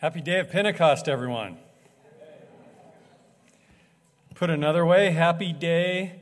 Happy day of Pentecost, everyone. Put another way, happy day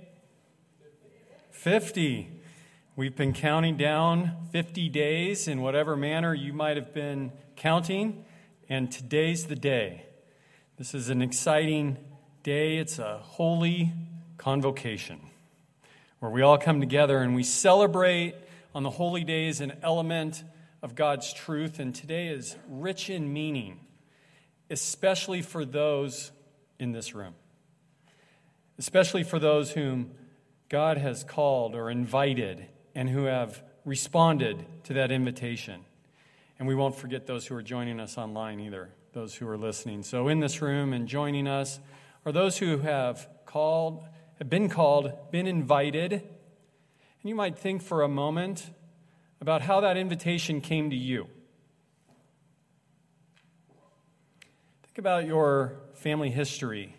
50. We've been counting down 50 days in whatever manner you might have been counting, and today's the day. This is an exciting day. It's a holy convocation where we all come together and we celebrate on the holy days an element of God's truth, and today is rich in meaning, especially for those in this room, especially for those whom God has called or invited and who have responded to that invitation. And we won't forget those who are joining us online either, those who are listening. So in this room and joining us are those who have been invited. And you might think for a moment about how that invitation came to you. Think about your family history.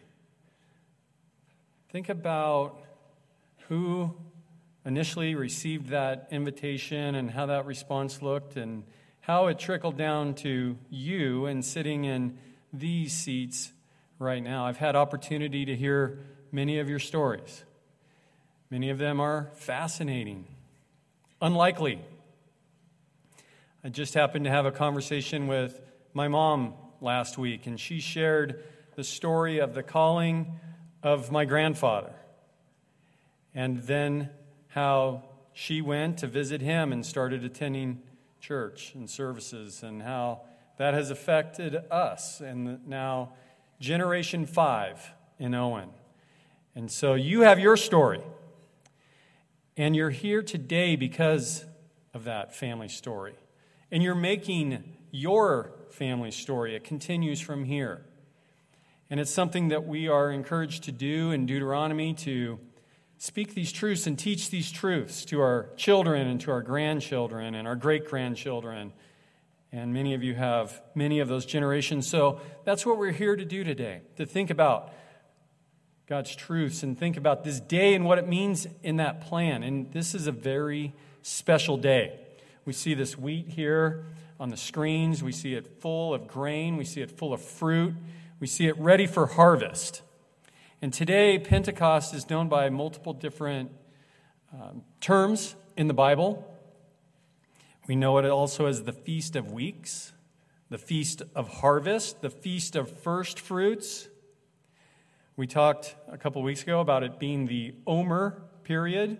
Think about who initially received that invitation and how that response looked and how it trickled down to you and sitting in these seats right now. I've had opportunity to hear many of your stories. Many of them are fascinating, unlikely. I just happened to have a conversation with my mom last week, and she shared the story of the calling of my grandfather, and then how she went to visit him and started attending church and services, and how that has affected us, and now Generation 5 in Owen. And so you have your story, and you're here today because of that family story. And you're making your family story. It continues from here. And it's something that we are encouraged to do in Deuteronomy, to speak these truths and teach these truths to our children and to our grandchildren and our great-grandchildren. And many of you have many of those generations. So that's what we're here to do today, to think about God's truths and think about this day and what it means in that plan. And this is a very special day. We see this wheat here on the screens. We see it full of grain. We see it full of fruit. We see it ready for harvest. And today, Pentecost is known by multiple different terms in the Bible. We know it also as the Feast of Weeks, the Feast of Harvest, the Feast of First Fruits. We talked a couple weeks ago about it being the Omer period.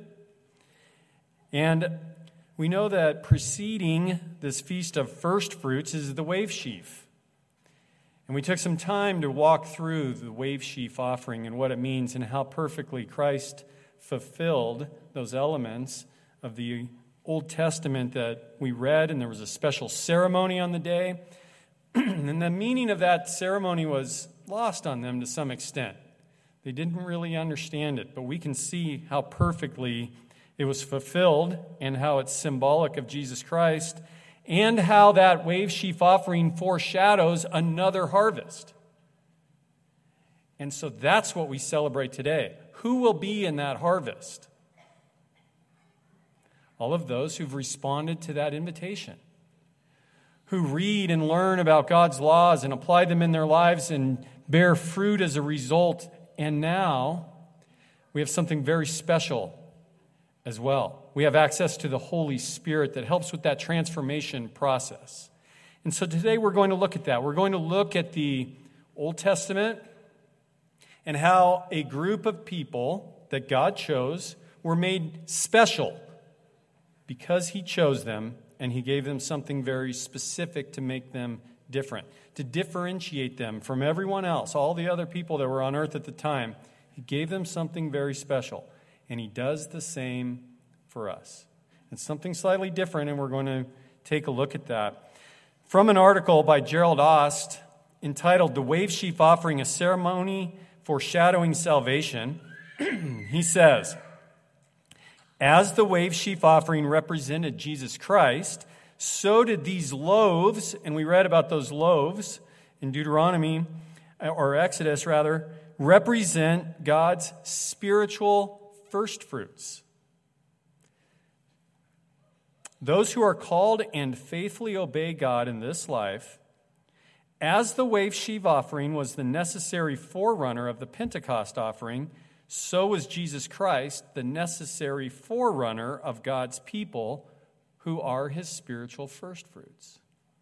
And we know that preceding this Feast of First Fruits is the wave sheaf. And we took some time to walk through the wave sheaf offering and what it means and how perfectly Christ fulfilled those elements of the Old Testament that we read, and there was a special ceremony on the day. And the meaning of that ceremony was lost on them to some extent. They didn't really understand it, but we can see how perfectly it was fulfilled and how it's symbolic of Jesus Christ and how that wave sheaf offering foreshadows another harvest. And so that's what we celebrate today. Who will be in that harvest? All of those who've responded to that invitation, who read and learn about God's laws and apply them in their lives and bear fruit as a result. And now we have something very special as well. We have access to the Holy Spirit that helps with that transformation process. And so today we're going to look at that. We're going to look at the Old Testament and how a group of people that God chose were made special because He chose them and He gave them something very specific to make them different, to differentiate them from everyone else, all the other people that were on earth at the time. He gave them something very special. And He does the same for us. It's something slightly different, and we're going to take a look at that. From an article by Gerald Ost entitled "The Wave Sheaf Offering, a Ceremony Foreshadowing Salvation," he says, "As the wave sheaf offering represented Jesus Christ, so did these loaves," and we read about those loaves in Deuteronomy, or Exodus rather, "represent God's spiritual first fruits. Those who are called and faithfully obey God in this life As the wave-sheaf offering was the necessary forerunner of the Pentecost offering, so was Jesus Christ the necessary forerunner of God's people who are his spiritual firstfruits.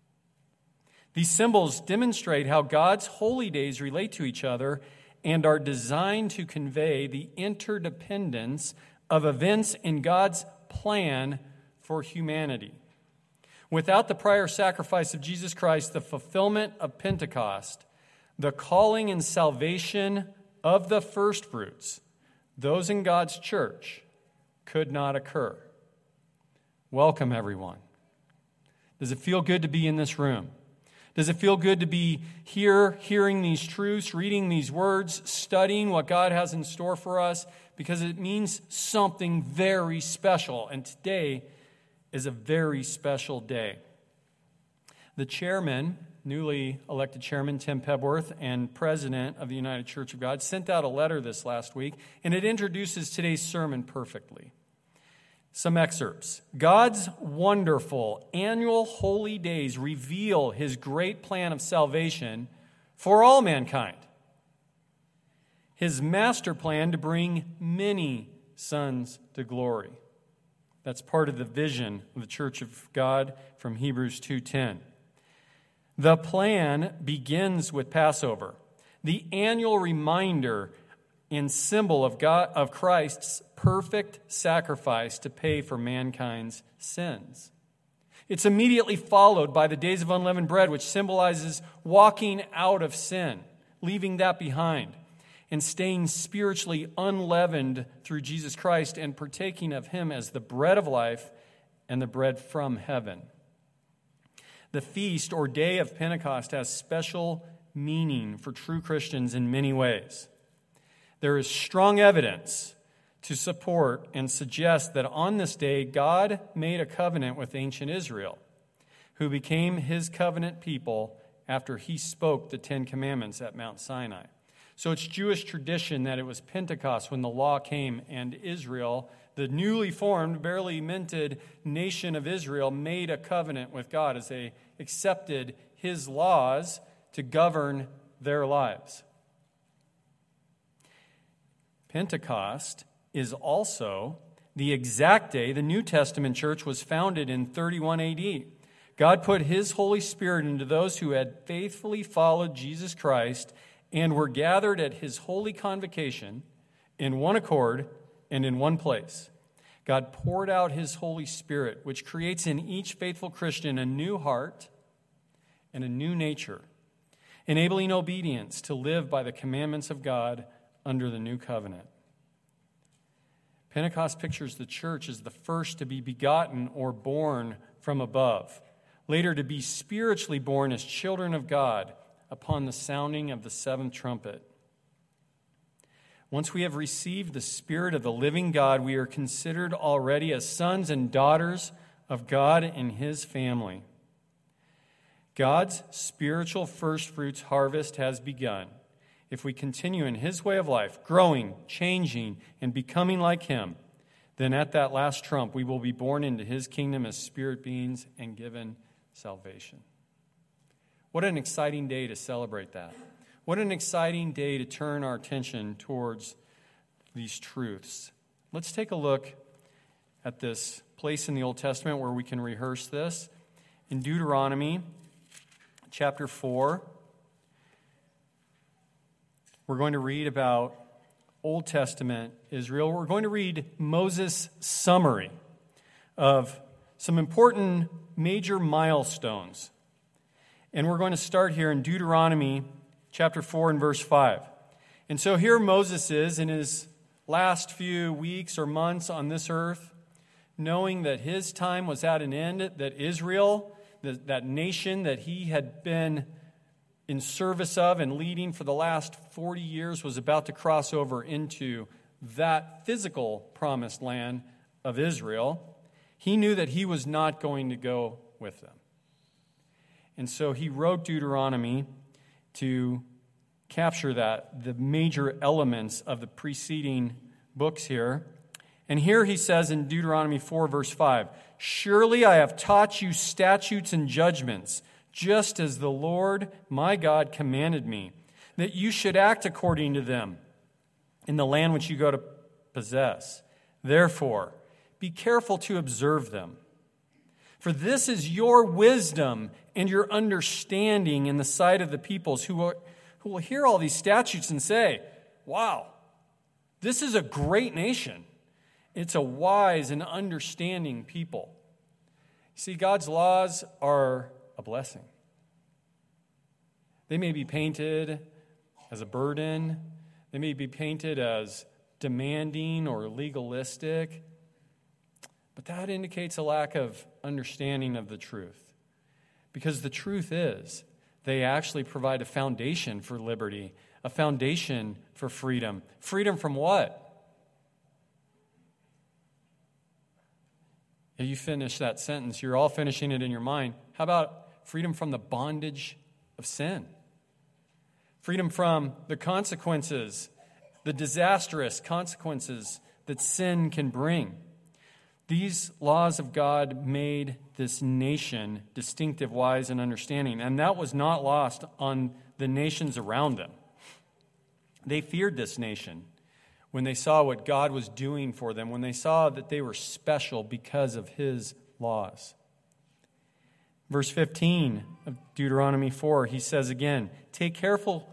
These symbols demonstrate how God's holy days relate to each other and are designed to convey the interdependence of events in God's plan for humanity. Without the prior sacrifice of Jesus Christ, the fulfillment of Pentecost, the calling and salvation of the firstfruits, those in God's church, could not occur. Welcome, everyone. Does it feel good to be in this room? Does it feel good to be here, hearing these truths, reading these words, studying what God has in store for us? Because it means something very special, and today is a very special day. The chairman, newly elected chairman, Tim Pebworth, and president of the United Church of God, sent out a letter this last week, and it introduces today's sermon perfectly. Some excerpts. God's wonderful annual holy days reveal his great plan of salvation for all mankind. His master plan to bring many sons to glory. That's part of the vision of the Church of God from Hebrews 2:10. The plan begins with Passover, the annual reminder and symbol of Christ's perfect sacrifice to pay for mankind's sins. It's immediately followed by the days of unleavened bread, which symbolizes walking out of sin, leaving that behind, and staying spiritually unleavened through Jesus Christ and partaking of him as the bread of life and the bread from heaven. The feast or day of Pentecost has special meaning for true Christians in many ways. There is strong evidence to support and suggest that on this day, God made a covenant with ancient Israel, who became his covenant people after he spoke the Ten Commandments at Mount Sinai. So it's Jewish tradition that it was Pentecost when the law came, and Israel, the newly formed, barely minted nation of Israel, made a covenant with God as they accepted his laws to govern their lives. Pentecost is also the exact day the New Testament church was founded in 31 AD. God put his Holy Spirit into those who had faithfully followed Jesus Christ and were gathered at his holy convocation in one accord and in one place. God poured out his Holy Spirit, which creates in each faithful Christian a new heart and a new nature, enabling obedience to live by the commandments of God under the new covenant. Pentecost pictures the church as the first to be begotten or born from above, later to be spiritually born as children of God upon the sounding of the seventh trumpet. Once we have received the Spirit of the living God, we are considered already as sons and daughters of God and his family. God's spiritual firstfruits harvest has begun. If we continue in his way of life, growing, changing, and becoming like him, then at that last trump, we will be born into his kingdom as spirit beings and given salvation. What an exciting day to celebrate that. What an exciting day to turn our attention towards these truths. Let's take a look at this place in the Old Testament where we can rehearse this. In Deuteronomy chapter 4, we're going to read about Old Testament Israel. We're going to read Moses' summary of some important major milestones. And we're going to start here in Deuteronomy chapter 4 and verse 5. And so here Moses is in his last few weeks or months on this earth, knowing that his time was at an end, that Israel, that nation that he had been in service of and leading for the last 40 years, was about to cross over into that physical promised land of Israel. He knew that he was not going to go with them. And so he wrote Deuteronomy to capture the major elements of the preceding books here. And here he says in Deuteronomy 4, verse 5, "Surely I have taught you statutes and judgments just as the Lord my God commanded me, that you should act according to them in the land which you go to possess. Therefore, be careful to observe them. For this is your wisdom and your understanding in the sight of the peoples who will hear all these statutes and say, wow, this is a great nation. It's a wise and understanding people. See, God's laws are a blessing. They may be painted as a burden. They may be painted as demanding or legalistic. But that indicates a lack of understanding of the truth. Because the truth is, they actually provide a foundation for liberty, a foundation for freedom. Freedom from what? If you finish that sentence, you're all finishing it in your mind. How about freedom from the bondage of sin? Freedom from the consequences, the disastrous consequences that sin can bring. These laws of God made this nation distinctive, wise, and understanding, and that was not lost on the nations around them. They feared this nation when they saw what God was doing for them, when they saw that they were special because of his laws. Verse 15 of Deuteronomy 4, he says again, take careful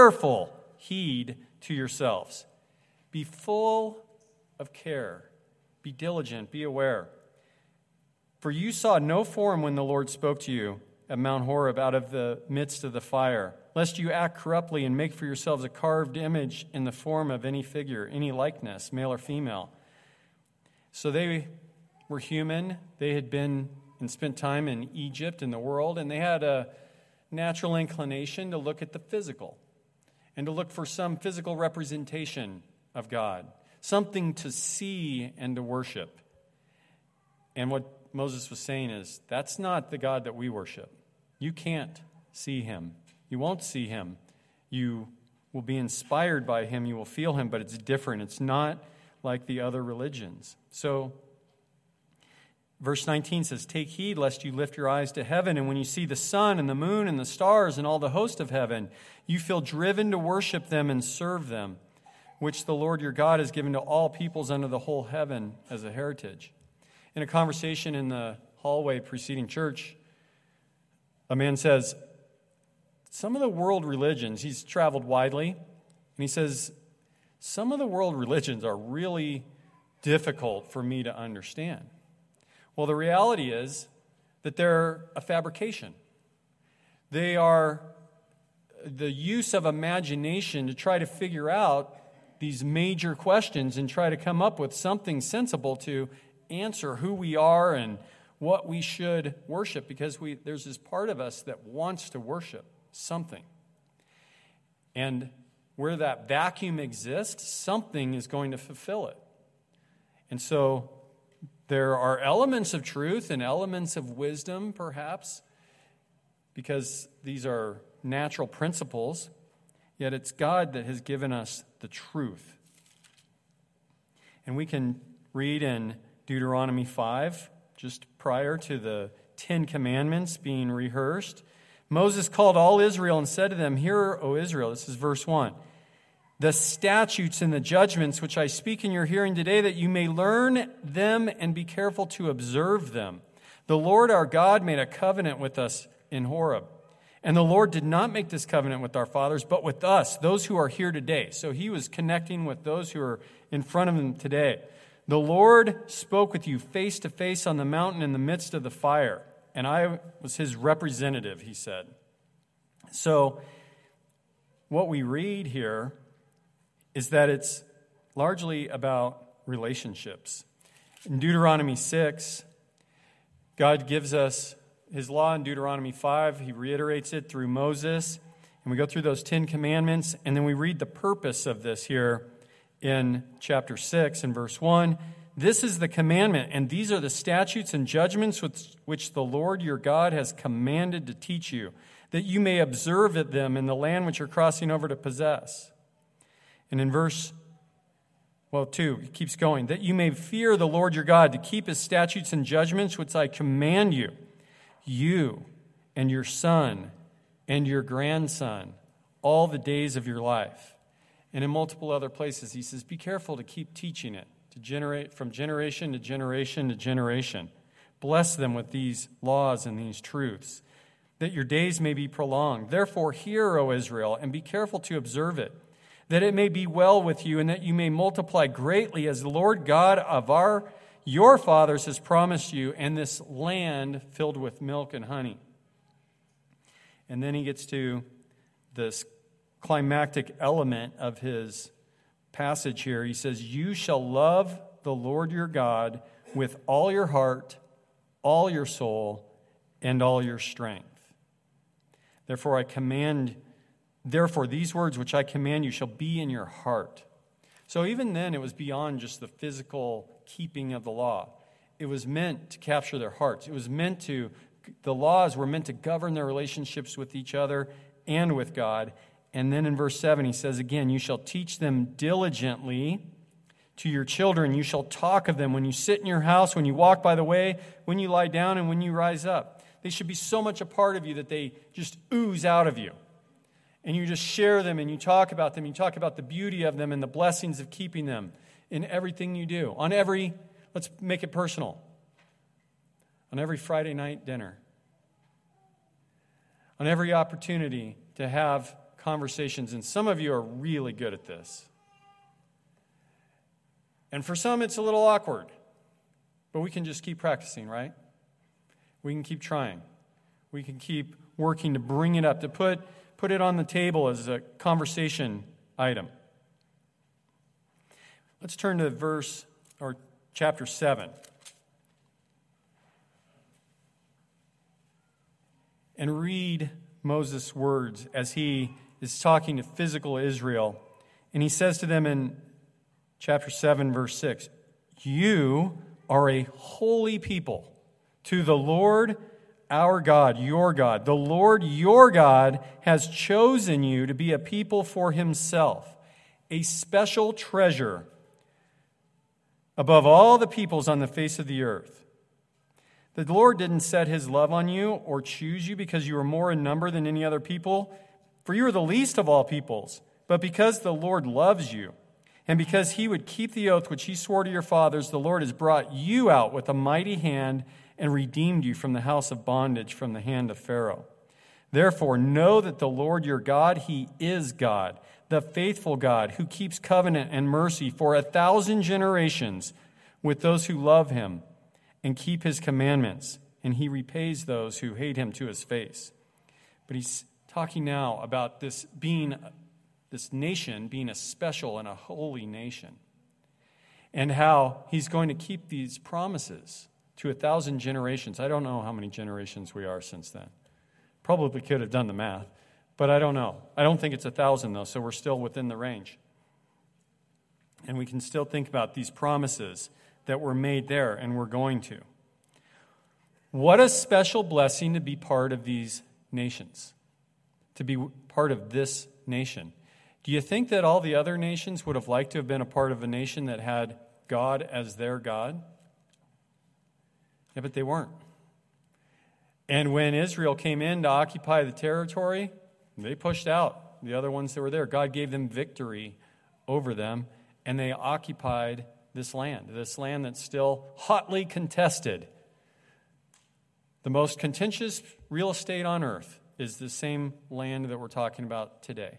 heed to yourselves. Be full of care. Be diligent. Be aware. For you saw no form when the Lord spoke to you at Mount Horeb out of the midst of the fire, lest you act corruptly and make for yourselves a carved image in the form of any figure, any likeness, male or female. So they were human. They had been and spent time in Egypt, in the world, and they had a natural inclination to look at the physical and to look for some physical representation of God, something to see and to worship. And what Moses was saying is, that's not the God that we worship. You can't see him. You won't see him. You will be inspired by him. You will feel him, but it's different. It's not like the other religions. So, verse 19 says, take heed lest you lift your eyes to heaven, and when you see the sun and the moon and the stars and all the host of heaven, you feel driven to worship them and serve them, which the Lord your God has given to all peoples under the whole heaven as a heritage. In a conversation in the hallway preceding church, a man says, some of the world religions, he's traveled widely, and he says, some of the world religions are really difficult for me to understand. Well, the reality is that they're a fabrication. They are the use of imagination to try to figure out these major questions and try to come up with something sensible to answer who we are and what we should worship, because there's this part of us that wants to worship something. And where that vacuum exists, something is going to fulfill it. And so there are elements of truth and elements of wisdom, perhaps, because these are natural principles, yet it's God that has given us the truth. And we can read in Deuteronomy 5, just prior to the 10 Commandments being rehearsed, Moses called all Israel and said to them, hear, O Israel, this is verse 1, the statutes and the judgments which I speak in your hearing today, that you may learn them and be careful to observe them. The Lord our God made a covenant with us in Horeb. And the Lord did not make this covenant with our fathers, but with us, those who are here today. So he was connecting with those who are in front of him today. The Lord spoke with you face to face on the mountain in the midst of the fire, and I was his representative, he said. So what we read here is that it's largely about relationships. In Deuteronomy 6, God gives us his law. In Deuteronomy 5, he reiterates it through Moses. And we go through those 10 commandments, and then we read the purpose of this here in chapter 6 and verse 1. This is the commandment, and these are the statutes and judgments which the Lord your God has commanded to teach you, that you may observe them in the land which you're crossing over to possess. And in verse 2, it keeps going, that you may fear the Lord your God, to keep his statutes and judgments which I command you, you and your son and your grandson all the days of your life. And in multiple other places, he says, be careful to keep teaching it, to generate from generation to generation to generation. Bless them with these laws and these truths, that your days may be prolonged. Therefore, hear, O Israel, and be careful to observe it, that it may be well with you, and that you may multiply greatly, as the Lord God of your fathers has promised you, and this land filled with milk and honey. And then he gets to this climactic element of his passage here. He says, you shall love the Lord your God with all your heart, all your soul, and all your strength. Therefore, these words which I command you shall be in your heart. So even then, it was beyond just the physical keeping of the law. It was meant to capture their hearts. The laws were meant to govern their relationships with each other and with God. And then in verse 7, he says again, you shall teach them diligently to your children. You shall talk of them when you sit in your house, when you walk by the way, when you lie down, and when you rise up. They should be so much a part of you that they just ooze out of you. And you just share them and you talk about them. You talk about the beauty of them and the blessings of keeping them in everything you do. Let's make it personal. On every Friday night dinner. On every opportunity to have conversations. And some of you are really good at this. And for some, it's a little awkward. But we can just keep practicing, right? We can keep trying. We can keep working to bring it up, to put it on the table as a conversation item. Let's turn to chapter 7. And read Moses' words as he is talking to physical Israel. And he says to them in chapter 7, verse 6, you are a holy people to the Lord our God, your God. The Lord your God has chosen you to be a people for himself, a special treasure above all the peoples on the face of the earth. The Lord didn't set his love on you or choose you because you were more in number than any other people, for you are the least of all peoples, but because the Lord loves you, and because he would keep the oath which he swore to your fathers, the Lord has brought you out with a mighty hand and redeemed you from the house of bondage, from the hand of Pharaoh. Therefore, know that the Lord your God, he is God, the faithful God, who keeps covenant and mercy for 1,000 generations with those who love him and keep his commandments, and he repays those who hate him to his face. But he's talking now about this nation being a special and a holy nation, and how he's going to keep these promises to 1,000 generations. I don't know how many generations we are since then. Probably could have done the math, but I don't know. I don't think it's 1,000, though, so we're still within the range. And we can still think about these promises that were made there, and we're going to. What a special blessing to be part of these nations, to be part of this nation. Do you think that all the other nations would have liked to have been a part of a nation that had God as their God? Yeah, but they weren't. And when Israel came in to occupy the territory, they pushed out the other ones that were there. God gave them victory over them, and they occupied this land that's still hotly contested. The most contentious real estate on earth is the same land that we're talking about today.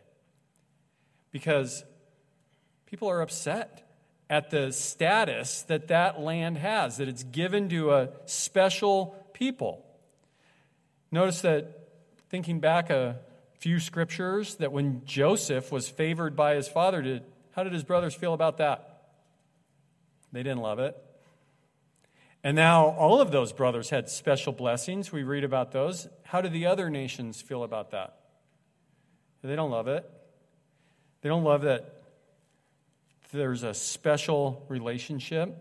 Because people are upset at the status that land has, that it's given to a special people. Notice that, thinking back a few scriptures, that when Joseph was favored by his father, how did his brothers feel about that? They didn't love it. And now all of those brothers had special blessings. We read about those. How do the other nations feel about that? They don't love it. They don't love that there's a special relationship.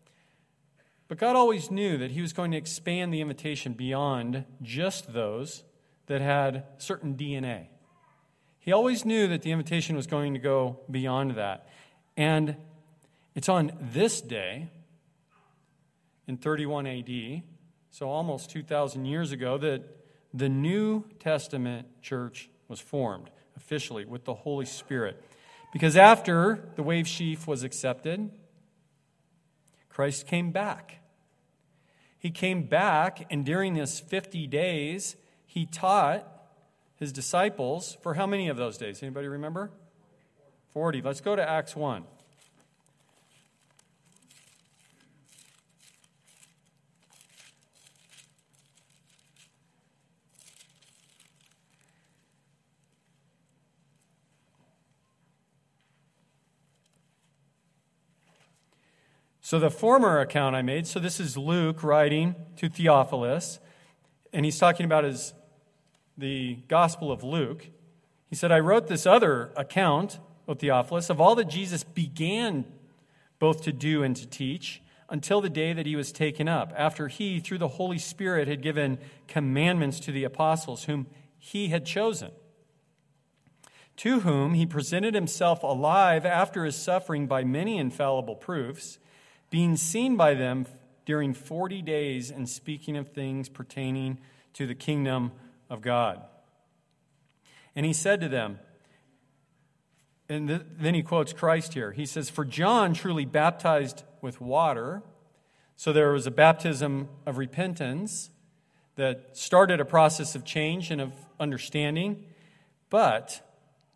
But God always knew that he was going to expand the invitation beyond just those that had certain DNA. He always knew that the invitation was going to go beyond that. And it's on this day, in 31 AD, so almost 2,000 years ago, that the New Testament church was formed officially with the Holy Spirit. Because after the wave sheaf was accepted, Christ came back. He came back, and during this 50 days, he taught his disciples for how many of those days? Anybody remember? 40. Let's go to Acts 1. So the former account I made, so this is Luke writing to Theophilus, and he's talking about the Gospel of Luke. He said, I wrote this other account, O Theophilus, of all that Jesus began both to do and to teach until the day that he was taken up, after he, through the Holy Spirit, had given commandments to the apostles whom he had chosen, to whom he presented himself alive after his suffering by many infallible proofs, being seen by them during 40 days and speaking of things pertaining to the kingdom of God. And he said to them, and then he quotes Christ here. He says, for John truly baptized with water. So there was a baptism of repentance that started a process of change and of understanding. But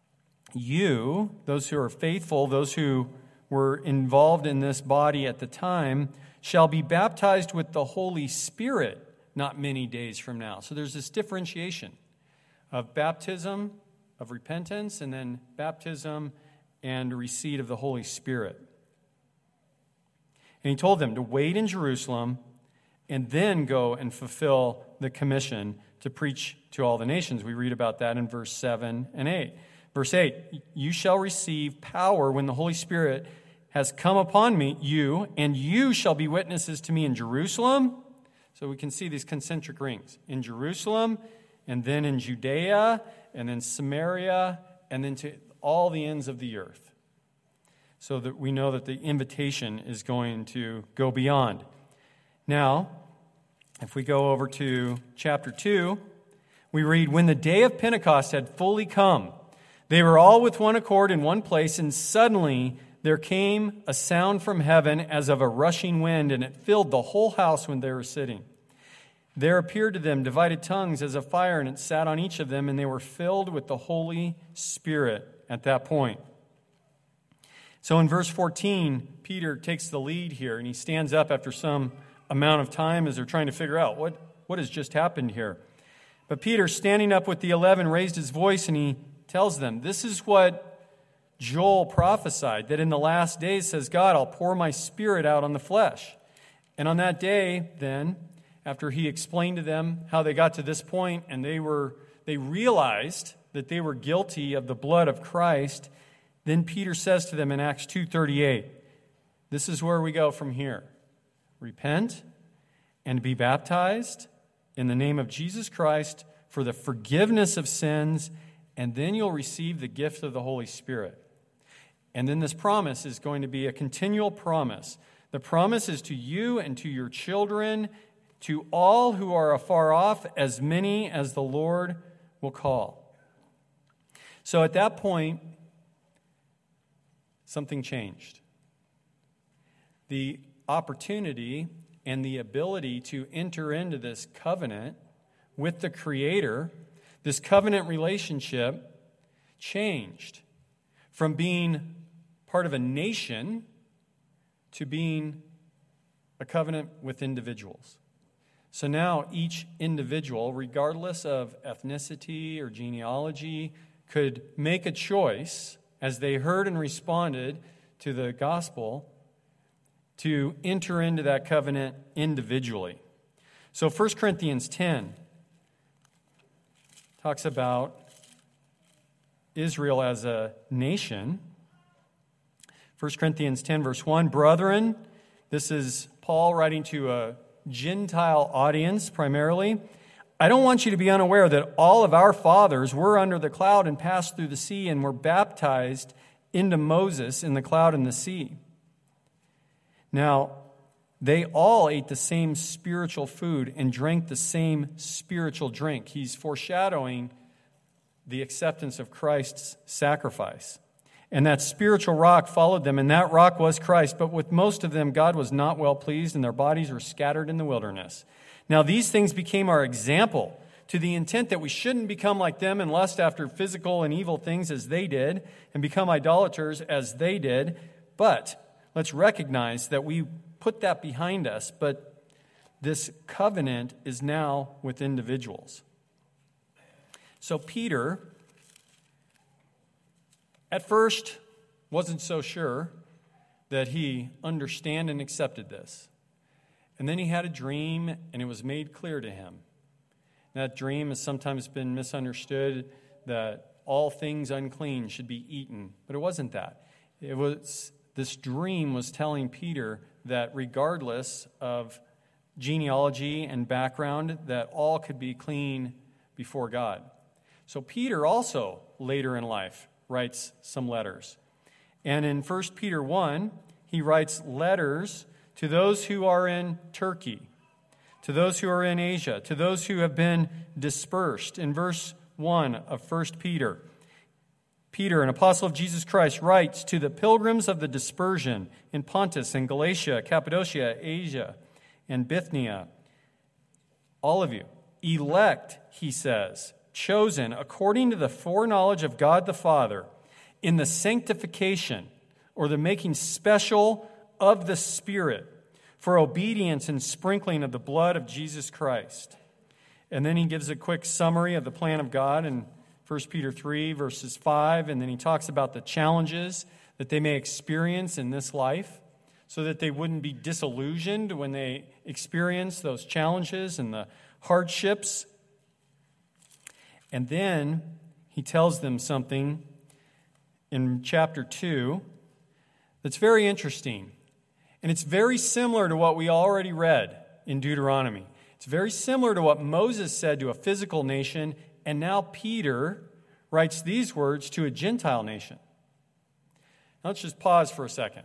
you, those who are faithful, those who were involved in this body at the time, shall be baptized with the Holy Spirit not many days from now. So there's this differentiation of baptism, of repentance, and then baptism and receipt of the Holy Spirit. And he told them to wait in Jerusalem and then go and fulfill the commission to preach to all the nations. We read about that in verse 7 and 8. Verse 8, you shall receive power when the Holy Spirit has come upon you, and you shall be witnesses to me in Jerusalem. So we can see these concentric rings. In Jerusalem, and then in Judea, and then Samaria, and then to all the ends of the earth. So that we know that the invitation is going to go beyond. Now, if we go over to chapter 2, we read, when the day of Pentecost had fully come, they were all with one accord in one place, and suddenly there came a sound from heaven as of a rushing wind, and it filled the whole house when they were sitting. There appeared to them divided tongues as of fire, and it sat on each of them, and they were filled with the Holy Spirit at that point. So in verse 14, Peter takes the lead here, and he stands up after some amount of time as they're trying to figure out what has just happened here. But Peter, standing up with the 11, raised his voice, and he tells them, this is what Joel prophesied, that in the last days, says God, I'll pour my Spirit out on the flesh. And on that day, then, after he explained to them how they got to this point, and they realized that they were guilty of the blood of Christ, then Peter says to them in Acts 2:38, this is where we go from here. Repent and be baptized in the name of Jesus Christ for the forgiveness of sins, and then you'll receive the gift of the Holy Spirit. And then this promise is going to be a continual promise. The promise is to you and to your children, to all who are afar off, as many as the Lord will call. So at that point, something changed. The opportunity and the ability to enter into this covenant with the Creator, this covenant relationship, changed from being part of a nation to being a covenant with individuals. So now each individual, regardless of ethnicity or genealogy, could make a choice as they heard and responded to the gospel to enter into that covenant individually. So 1 Corinthians 10 talks about Israel as a nation. 1 Corinthians 10, verse 1, brethren, this is Paul writing to a Gentile audience primarily. I don't want you to be unaware that all of our fathers were under the cloud and passed through the sea and were baptized into Moses in the cloud and the sea. Now, They all ate the same spiritual food and drank the same spiritual drink. He's foreshadowing the acceptance of Christ's sacrifice. And that spiritual rock followed them, and that rock was Christ. But with most of them, God was not well pleased, and their bodies were scattered in the wilderness. Now these things became our example, to the intent that we shouldn't become like them and lust after physical and evil things as they did, and become idolaters as they did. But let's recognize that we put that behind us, but this covenant is now with individuals. So Peter, at first, wasn't so sure that he understood and accepted this. And then he had a dream, and it was made clear to him. That dream has sometimes been misunderstood, that all things unclean should be eaten. But it wasn't that. This dream was telling Peter that regardless of genealogy and background, that all could be clean before God. So Peter also, later in life, writes some letters. And in 1 Peter 1, he writes letters to those who are in Turkey, to those who are in Asia, to those who have been dispersed. In verse 1 of 1 Peter, Peter, an apostle of Jesus Christ, writes to the pilgrims of the dispersion in Pontus and Galatia, Cappadocia, Asia, and Bithynia. All of you, elect, he says, chosen according to the foreknowledge of God the Father, in the sanctification, or the making special of the Spirit, for obedience and sprinkling of the blood of Jesus Christ. And then he gives a quick summary of the plan of God in 1 Peter 3, verses 5, and then he talks about the challenges that they may experience in this life, so that they wouldn't be disillusioned when they experience those challenges and the hardships. And then he tells them something in chapter 2 that's very interesting. And it's very similar to what we already read in Deuteronomy. It's very similar to what Moses said to a physical nation, and now Peter writes these words to a Gentile nation. Now let's just pause for a second.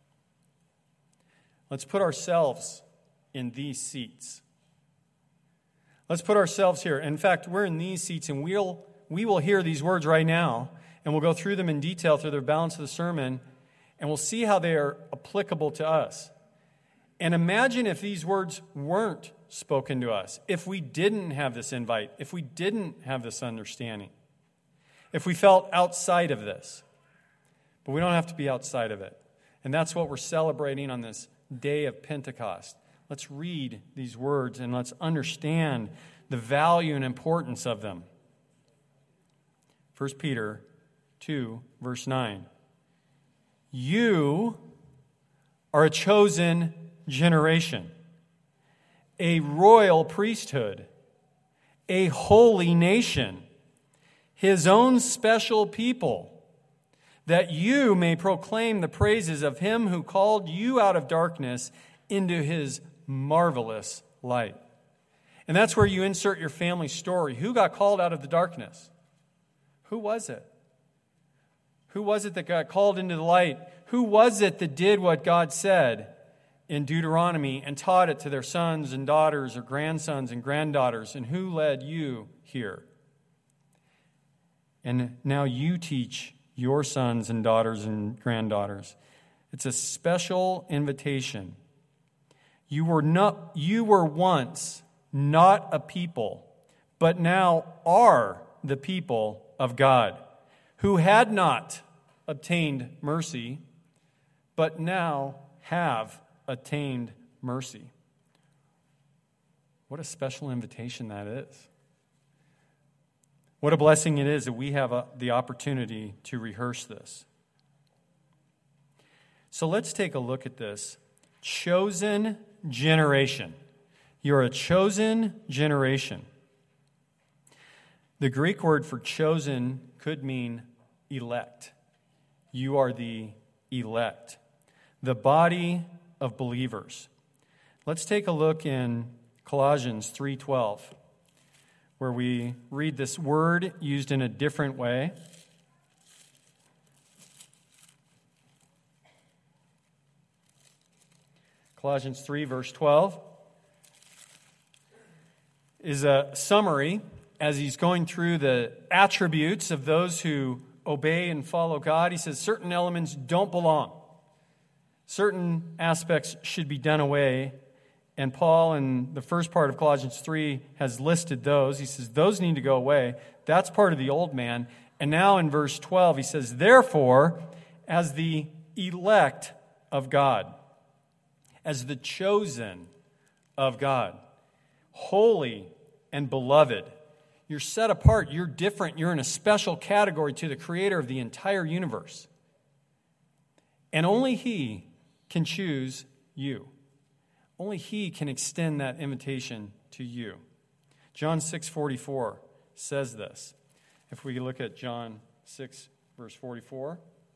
Let's put ourselves in these seats. Let's put ourselves here. In fact, we're in these seats, and we will hear these words right now, and we'll go through them in detail through the balance of the sermon, and we'll see how they are applicable to us. And imagine if these words weren't spoken to us, if we didn't have this invite, if we didn't have this understanding, if we felt outside of this. But we don't have to be outside of it. And that's what we're celebrating on this day of Pentecost. Let's read these words and let's understand the value and importance of them. 1 Peter 2, verse 9. You are a chosen generation, a royal priesthood, a holy nation, his own special people, that you may proclaim the praises of him who called you out of darkness into his marvelous light. And that's where you insert your family story. Who got called out of the darkness? Who was it? Who was it that got called into the light? Who was it that did what God said in Deuteronomy and taught it to their sons and daughters or grandsons and granddaughters? And who led you here? And now you teach your sons and daughters and granddaughters. It's a special invitation. You were once not a people, but now are the people of God, who had not obtained mercy, but now have attained mercy. What a special invitation that is. What a blessing it is that we have the opportunity to rehearse this. So let's take a look at this. Chosen generation. You're a chosen generation. The Greek word for chosen could mean elect. You are the elect, the body of believers. Let's take a look in Colossians 3:12, where we read this word used in a different way. Colossians 3, verse 12, is a summary as he's going through the attributes of those who obey and follow God. He says certain elements don't belong. Certain aspects should be done away. And Paul, in the first part of Colossians 3, has listed those. He says those need to go away. That's part of the old man. And now in verse 12, he says, therefore, as the elect of God, as the chosen of God, holy and beloved, you're set apart, you're different, you're in a special category to the creator of the entire universe. And only he can choose you. Only he can extend that invitation to you. John 6:44 says this. If we look at John 6, verse 44.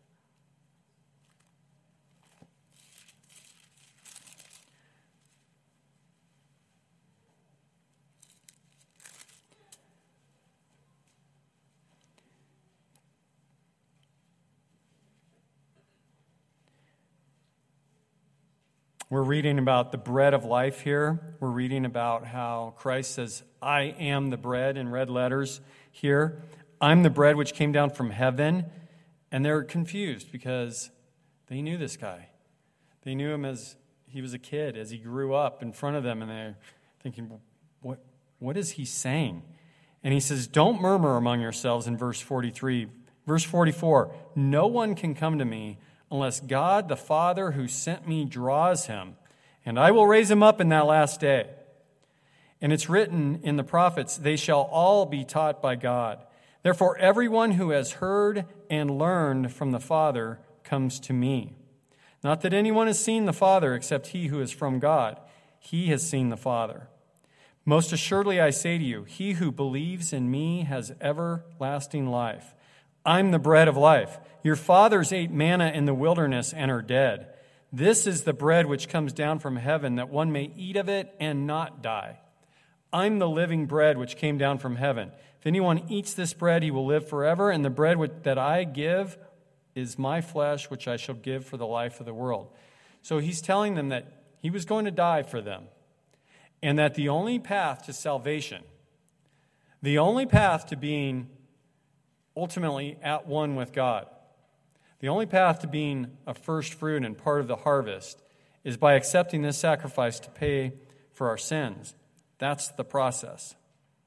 We're reading about the bread of life here. We're reading about how Christ says, I am the bread in red letters here. I'm the bread which came down from heaven. And they're confused because they knew this guy. They knew him as he was a kid, as he grew up in front of them. And they're thinking, what is he saying? And he says, don't murmur among yourselves in verse 43. Verse 44, no one can come to me unless God the Father who sent me draws him, and I will raise him up in that last day. And it's written in the prophets, they shall all be taught by God. Therefore, everyone who has heard and learned from the Father comes to me. Not that anyone has seen the Father except he who is from God. He has seen the Father. Most assuredly I say to you, he who believes in me has everlasting life. I'm the bread of life. Your fathers ate manna in the wilderness and are dead. This is the bread which comes down from heaven, that one may eat of it and not die. I'm the living bread which came down from heaven. If anyone eats this bread, he will live forever, and the bread that I give is my flesh, which I shall give for the life of the world. So he's telling them that he was going to die for them, and that the only path to salvation, the only path to being ultimately at one with God, the only path to being a first fruit and part of the harvest is by accepting this sacrifice to pay for our sins. That's the process.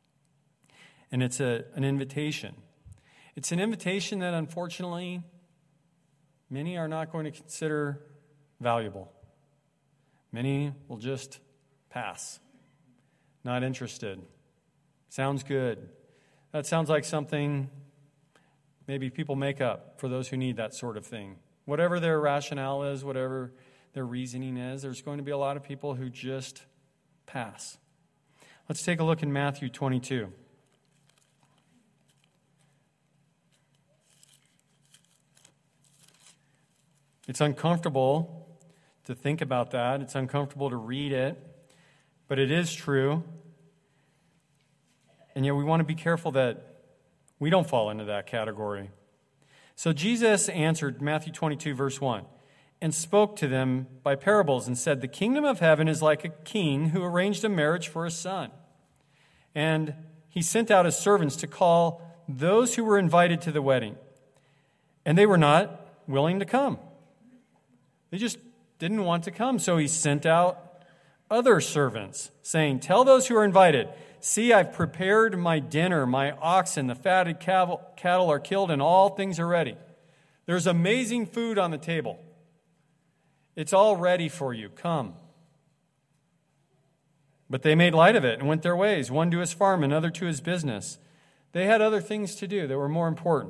And it's an invitation. It's an invitation that, unfortunately, many are not going to consider valuable. Many will just pass. Not interested. Sounds good. That sounds like something maybe people make up for those who need that sort of thing. Whatever their rationale is, whatever their reasoning is, there's going to be a lot of people who just pass. Let's take a look in Matthew 22. It's uncomfortable to think about that. It's uncomfortable to read it, but it is true. And yet we want to be careful that we don't fall into that category. So Jesus answered, Matthew 22, verse 1, and spoke to them by parables and said, the kingdom of heaven is like a king who arranged a marriage for his son. And he sent out his servants to call those who were invited to the wedding. And they were not willing to come. They just didn't want to come. So he sent out other servants, saying, tell those who are invited, see, I've prepared my dinner, my oxen, the fatted cattle are killed, and all things are ready. There's amazing food on the table. It's all ready for you. Come. But they made light of it and went their ways, one to his farm, another to his business. They had other things to do that were more important.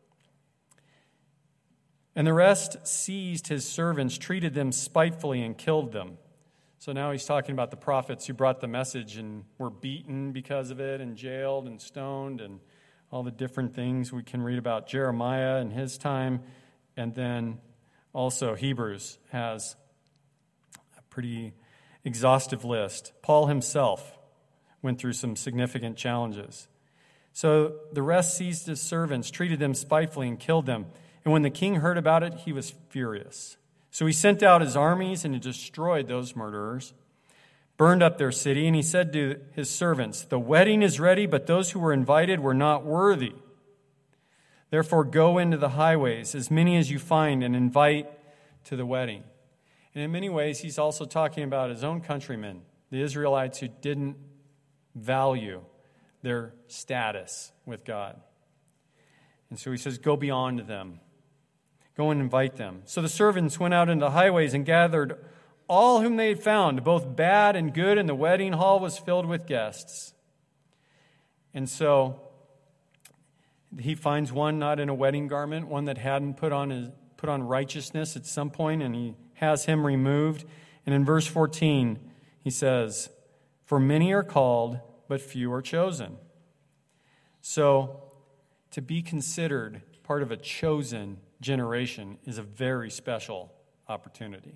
And the rest seized his servants, treated them spitefully, and killed them. So now he's talking about the prophets who brought the message and were beaten because of it and jailed and stoned and all the different things we can read about Jeremiah in his time. And then also Hebrews has a pretty exhaustive list. Paul himself went through some significant challenges. So the rest seized his servants, treated them spitefully, and killed them. And when the king heard about it, he was furious. So he sent out his armies and he destroyed those murderers, burned up their city, and he said to his servants, "The wedding is ready, but those who were invited were not worthy. Therefore go into the highways, as many as you find, and invite to the wedding." And in many ways, he's also talking about his own countrymen, the Israelites who didn't value their status with God. And so he says, go beyond them. Go and invite them. So the servants went out into the highways and gathered all whom they had found, both bad and good, and the wedding hall was filled with guests. And so he finds one not in a wedding garment, one that hadn't put on righteousness at some point, and he has him removed. And in verse 14, he says, "For many are called, but few are chosen." So to be considered part of a chosen generation is a very special opportunity.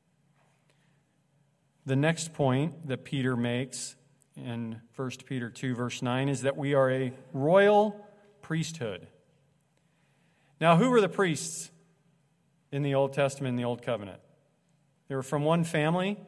The next point that Peter makes in 1 Peter 2, verse 9, is that we are a royal priesthood. Now, who were the priests in the Old Testament, in the Old Covenant? They were from one family,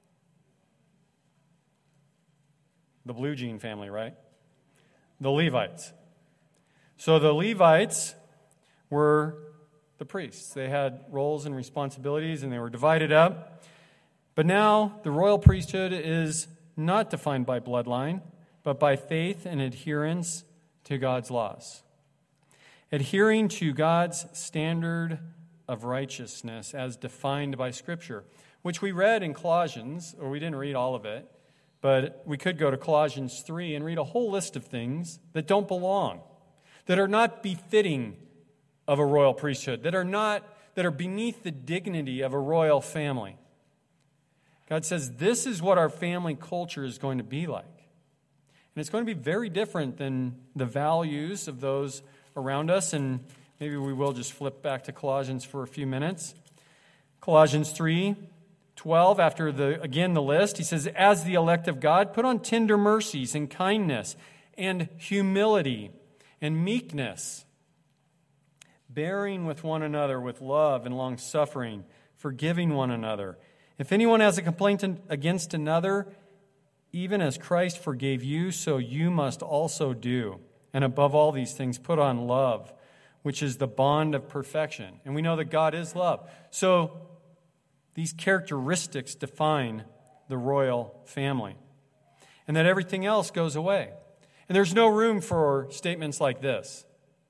the blue jean family, right? The Levites. So the Levites were the priests. They had roles and responsibilities, and they were divided up. But now the royal priesthood is not defined by bloodline, but by faith and adherence to God's laws. Adhering to God's standard of righteousness as defined by Scripture, which we read in Colossians, or we didn't read all of it, but we could go to Colossians 3 and read a whole list of things that don't belong, that are not befitting of a royal priesthood, that are beneath the dignity of a royal family. God says this is what our family culture is going to be like. And it's going to be very different than the values of those around us. And maybe we will just flip back to Colossians for a few minutes. Colossians 3:12, after the list, he says, "As the elect of God, put on tender mercies and kindness and humility and meekness, bearing with one another with love and long-suffering, forgiving one another. If anyone has a complaint against another, even as Christ forgave you, so you must also do. And above all these things, put on love, which is the bond of perfection." And we know that God is love. So these characteristics define the royal family. And that everything else goes away. And there's no room for statements like this.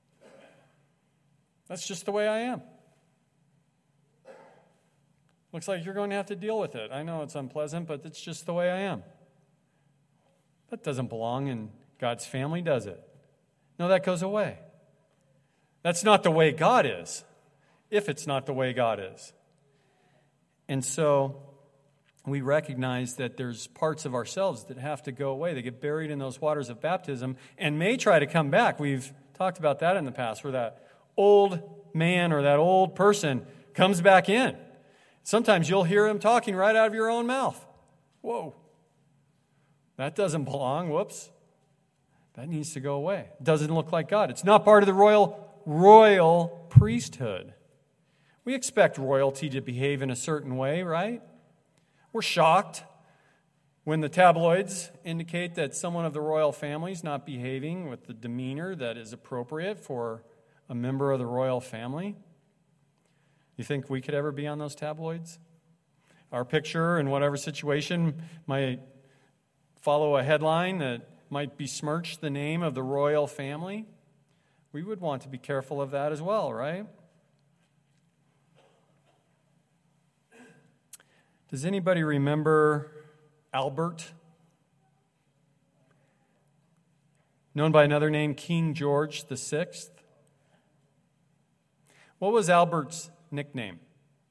That's just the way I am. Looks like you're going to have to deal with it. I know it's unpleasant, but it's just the way I am. That doesn't belong in God's family, does it? No, that goes away. That's not the way God is, if it's not the way God is. And so we recognize that there's parts of ourselves that have to go away. They get buried in those waters of baptism and may try to come back. We've talked about that in the past, where that old man or that old person comes back in. Sometimes you'll hear him talking right out of your own mouth. Whoa, that doesn't belong. Whoops. That needs to go away. It doesn't look like God. It's not part of the royal priesthood. We expect royalty to behave in a certain way, right? We're shocked when the tabloids indicate that someone of the royal family is not behaving with the demeanor that is appropriate for a member of the royal family. You think we could ever be on those tabloids? Our picture in whatever situation might follow a headline that might besmirch the name of the royal family. We would want to be careful of that as well, right? Does anybody remember Albert? Known by another name, King George VI. What was Albert's nickname?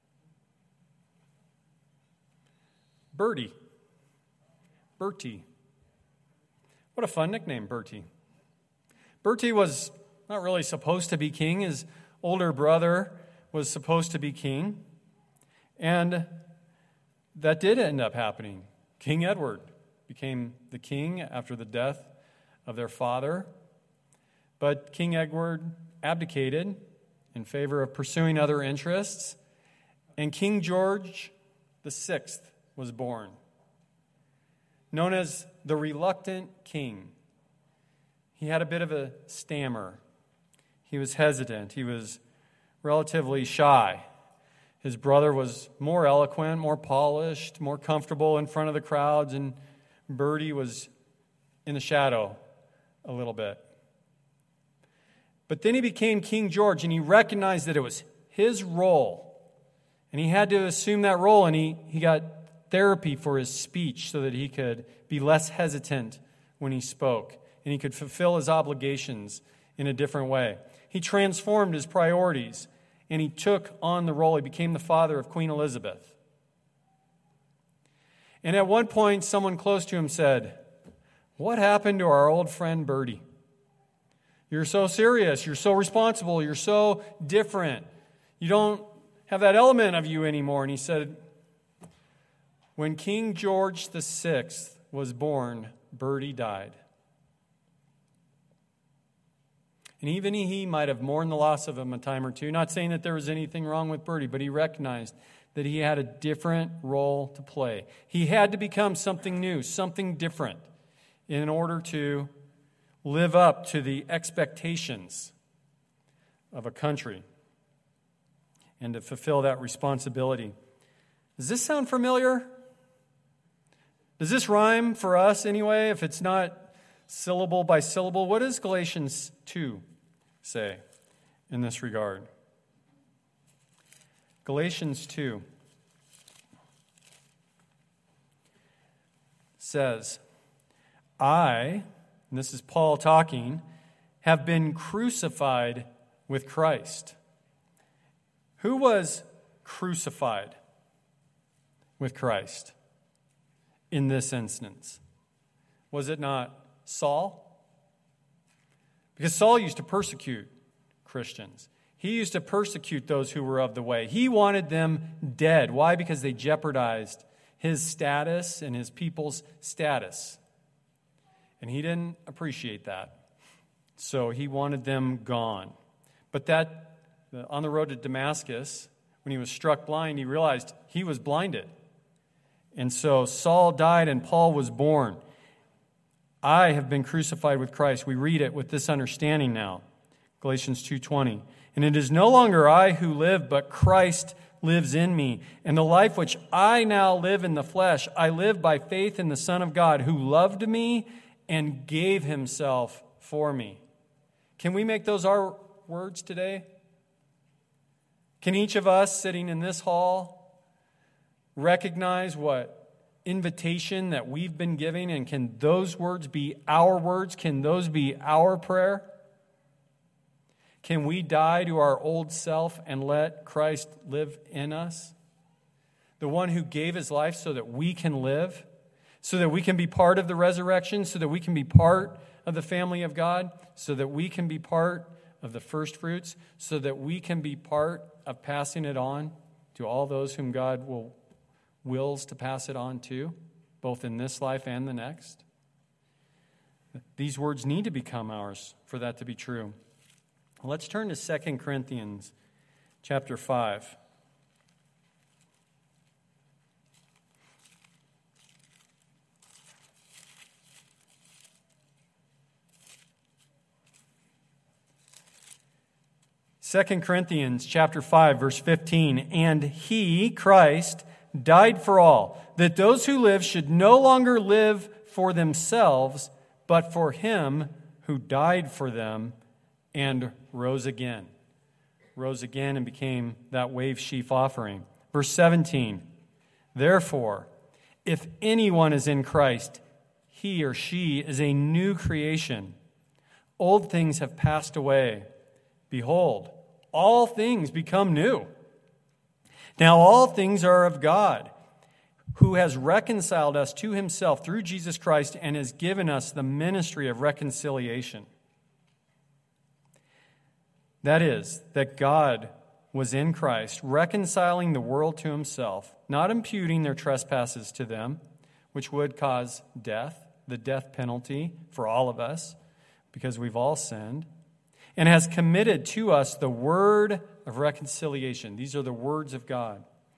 Bertie. Bertie. What a fun nickname, Bertie. Bertie was not really supposed to be king. His older brother was supposed to be king. And that did end up happening. King Edward became the king after the death of their father. But King Edward abdicated in favor of pursuing other interests. and King George VI was born, known as the Reluctant King. He had a bit of a stammer. He was hesitant. He was relatively shy. His brother was more eloquent, more polished, more comfortable in front of the crowds, and Bertie was in the shadow a little bit. But then he became King George, and he recognized that it was his role, and he had to assume that role, and he got therapy for his speech so that he could be less hesitant when he spoke, and he could fulfill his obligations in a different way. He transformed his priorities, and he took on the role. He became the father of Queen Elizabeth. And at one point, someone close to him said, "What happened to our old friend Bertie? You're so serious, you're so responsible, you're so different. You don't have that element of you anymore." And he said, "When King George VI was born, Bertie died." And even he might have mourned the loss of him a time or two. Not saying that there was anything wrong with Bertie, but he recognized that he had a different role to play. He had to become something new, something different, in order to live up to the expectations of a country and to fulfill that responsibility. Does this sound familiar? Does this rhyme for us anyway, if it's not syllable by syllable? What does Galatians 2 say in this regard? Galatians 2 says, "I," and this is Paul talking, "have been crucified with Christ." Who was crucified with Christ in this instance? Was it not Saul? Because Saul used to persecute Christians. He used to persecute those who were of the way. He wanted them dead. Why? Because they jeopardized his status and his people's status. And he didn't appreciate that. So he wanted them gone. But on the road to Damascus, when he was struck blind, he realized he was blinded. And so Saul died and Paul was born. I have been crucified with Christ. We read it with this understanding now. Galatians 2:20. "And it is no longer I who live, but Christ lives in me. And the life which I now live in the flesh, I live by faith in the Son of God, who loved me and gave himself for me." Can we make those our words today? Can each of us sitting in this hall recognize what invitation that we've been giving, and can those words be our words? Can those be our prayer? Can we die to our old self and let Christ live in us? The one who gave his life so that we can live, so that we can be part of the resurrection, so that we can be part of the family of God, so that we can be part of the first fruits, so that we can be part of passing it on to all those whom God wills to pass it on to, both in this life and the next. These words need to become ours for that to be true. Let's turn to 2 Corinthians chapter 5. Second Corinthians chapter 5, verse 15. "And he, Christ, died for all, that those who live should no longer live for themselves, but for him who died for them and rose again." Rose again and became that wave sheaf offering. Verse 17. "Therefore, if anyone is in Christ, he or she is a new creation. Old things have passed away. Behold, all things become new. Now all things are of God, who has reconciled us to himself through Jesus Christ and has given us the ministry of reconciliation." That is, that God was in Christ, reconciling the world to himself, not imputing their trespasses to them, which would cause death, the death penalty for all of us, because we've all sinned, and has committed to us the word of reconciliation. These are the words of God.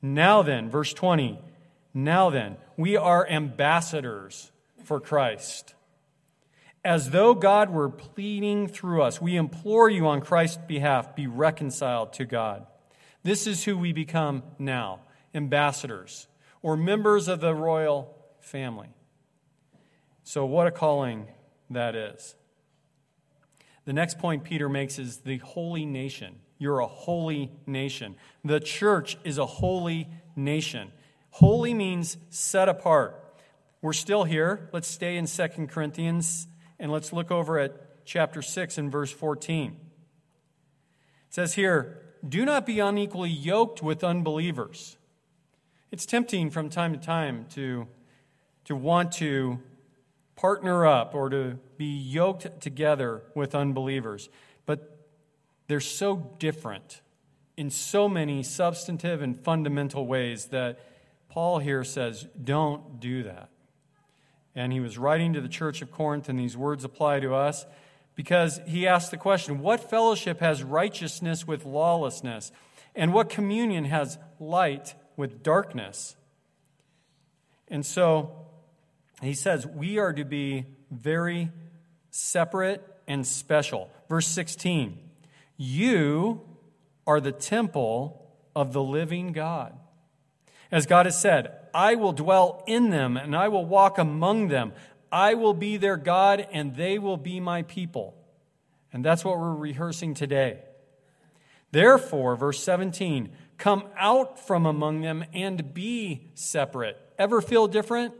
Now then, verse 20, now then, we are ambassadors for Christ. As though God were pleading through us, we implore you on Christ's behalf, be reconciled to God. This is who we become now, ambassadors, or members of the royal family. So what a calling that is. The next point Peter makes is the holy nation. You're a holy nation. The church is a holy nation. Holy means set apart. We're still here. Let's stay in 2 Corinthians and let's look over at chapter 6 and verse 14. It says here, do not be unequally yoked with unbelievers. It's tempting from time to time to want to partner up or to be yoked together with unbelievers. But they're so different in so many substantive and fundamental ways that Paul here says, don't do that. And he was writing to the church of Corinth, and these words apply to us because he asked the question, what fellowship has righteousness with lawlessness? And what communion has light with darkness? And so he says we are to be very separate and special. Verse 16, you are the temple of the living God. As God has said, I will dwell in them and I will walk among them. I will be their God and they will be my people. And that's what we're rehearsing today. Therefore, verse 17, come out from among them and be separate. Ever feel different?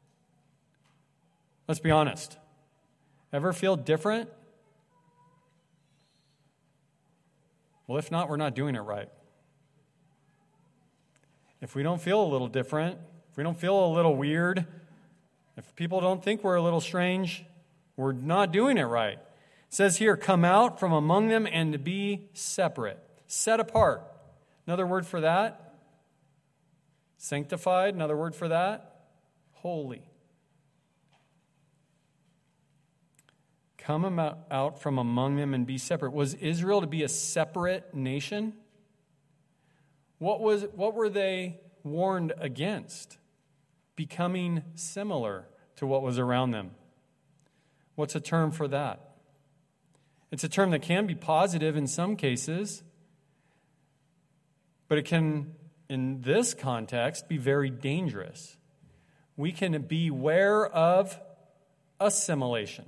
Let's be honest. Ever feel different? Well, if not, we're not doing it right. If we don't feel a little different, if we don't feel a little weird, if people don't think we're a little strange, we're not doing it right. It says here, come out from among them and be separate, set apart. Another word for that, sanctified. Another word for that, holy. Come out from among them and be separate. Was Israel to be a separate nation? What were they warned against? Becoming similar to what was around them. What's a term for that? It's a term that can be positive in some cases, but it can, in this context, be very dangerous. We can beware of assimilation.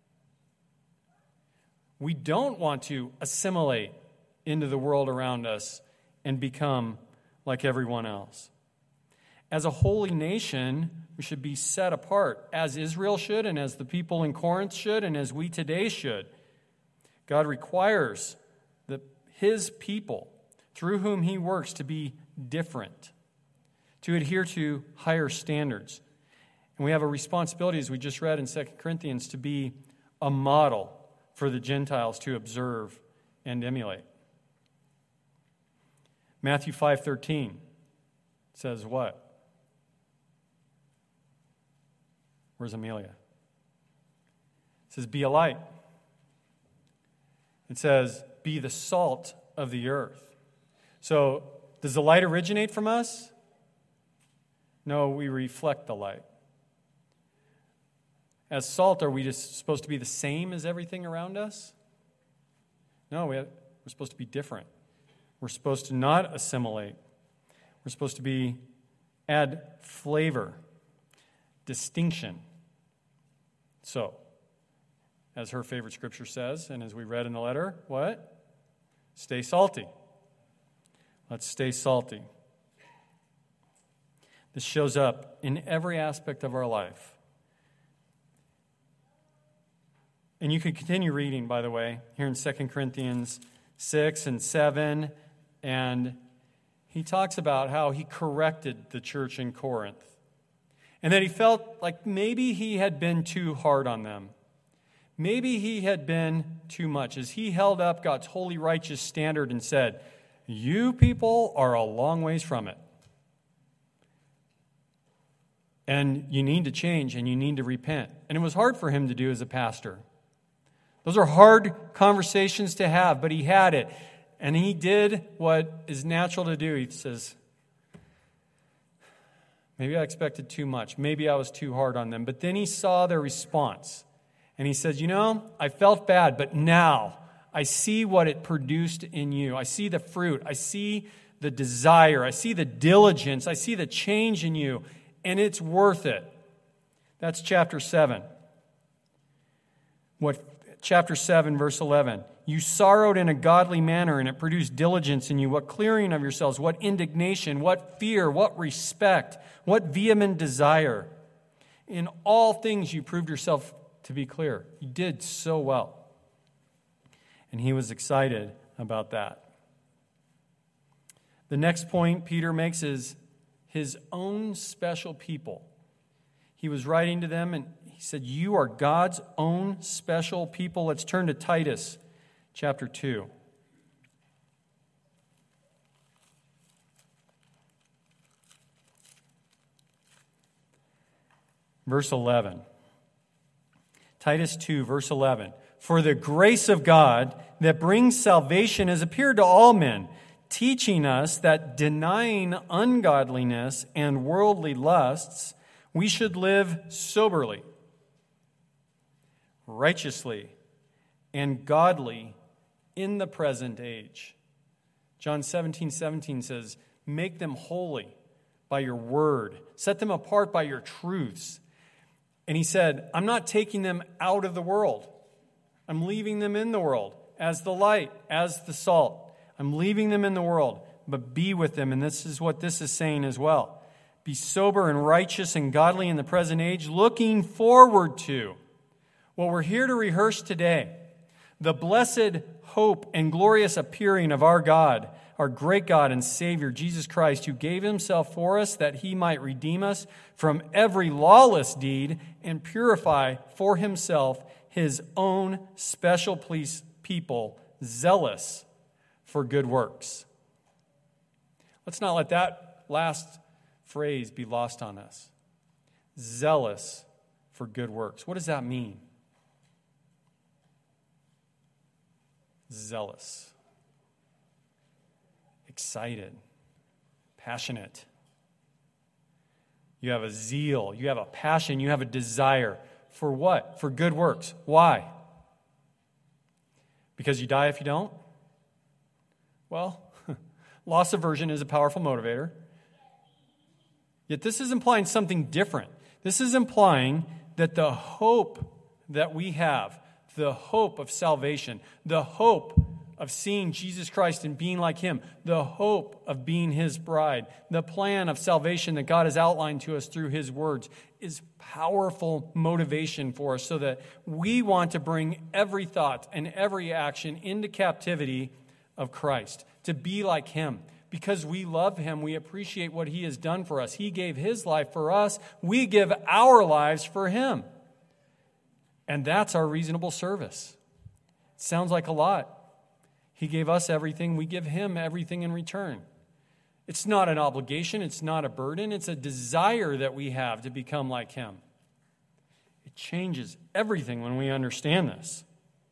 We don't want to assimilate into the world around us and become like everyone else. As a holy nation, we should be set apart, as Israel should, and as the people in Corinth should, and as we today should. God requires His people, through whom He works, to be different, to adhere to higher standards. And we have a responsibility, as we just read in 2 Corinthians, to be a model for the Gentiles to observe and emulate. Matthew 5:13 says what? Where's Amelia? It says, be a light. It says, be the salt of the earth. So, does the light originate from us? No, we reflect the light. As salt, are we just supposed to be the same as everything around us? No, we're supposed to be different. We're supposed to not assimilate. We're supposed to add flavor, distinction. So, as her favorite scripture says, and as we read in the letter, what? Stay salty. Let's stay salty. This shows up in every aspect of our life. And you can continue reading, by the way, here in 2 Corinthians 6 and 7. And he talks about how he corrected the church in Corinth. And that he felt like maybe he had been too hard on them. Maybe he had been too much. As he held up God's holy, righteous standard and said, you people are a long ways from it. And you need to change and you need to repent. And it was hard for him to do as a pastor. Those are hard conversations to have, but he had it. And he did what is natural to do. He says, Maybe I expected too much. Maybe I was too hard on them. But then he saw their response. And he says, I felt bad, but now I see what it produced in you. I see the fruit. I see the desire. I see the diligence. I see the change in you. And it's worth it. That's chapter 7. Chapter 7, verse 11. You sorrowed in a godly manner, and it produced diligence in you. What clearing of yourselves, what indignation, what fear, what respect, what vehement desire. In all things you proved yourself to be clear. You did so well. And he was excited about that. The next point Peter makes is his own special people. He was writing to them, and he said, you are God's own special people. Let's turn to Titus chapter 2. Verse 11. Titus 2, verse 11. For the grace of God that brings salvation has appeared to all men, teaching us that denying ungodliness and worldly lusts, we should live soberly, righteously, and godly in the present age. John 17:17 says, make them holy by your word. Set them apart by your truths. And he said, I'm not taking them out of the world. I'm leaving them in the world as the light, as the salt. I'm leaving them in the world, but be with them. And this is what this is saying as well. Be sober and righteous and godly in the present age, looking forward to what we're here to rehearse today. The blessed hope and glorious appearing of our God, our great God and Savior, Jesus Christ, who gave himself for us that he might redeem us from every lawless deed and purify for himself his own special people, zealous for good works. Let's not let that last phrase be lost on us. Zealous for good works. What does that mean? Zealous. Excited. Passionate. You have a zeal. You have a passion. You have a desire. For what? For good works. Why? Because you die if you don't? Well, loss aversion is a powerful motivator. Yet this is implying something different. This is implying that the hope that we have, the hope of salvation, the hope of seeing Jesus Christ and being like him, the hope of being his bride, the plan of salvation that God has outlined to us through his words is powerful motivation for us so that we want to bring every thought and every action into captivity of Christ, to be like him. Because we love him, we appreciate what he has done for us. He gave his life for us. We give our lives for him. And that's our reasonable service. It sounds like a lot. He gave us everything. We give him everything in return. It's not an obligation. It's not a burden. It's a desire that we have to become like him. It changes everything when we understand this.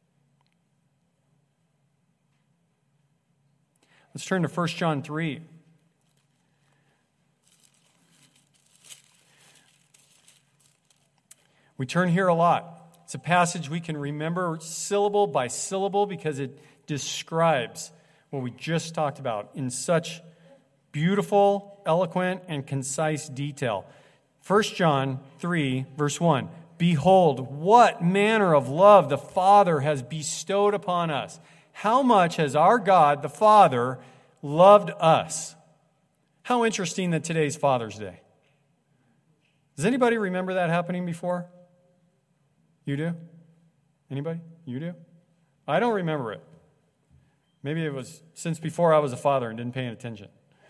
Let's turn to 1 John 3. We turn here a lot. It's a passage we can remember syllable by syllable because it describes what we just talked about in such beautiful, eloquent, and concise detail. 1 John 3, verse 1. Behold, what manner of love the Father has bestowed upon us. How much has our God, the Father, loved us? How interesting that today's Father's Day. Does anybody remember that happening before? You do? Anybody? You do? I don't remember it. Maybe it was since before I was a father and didn't pay attention.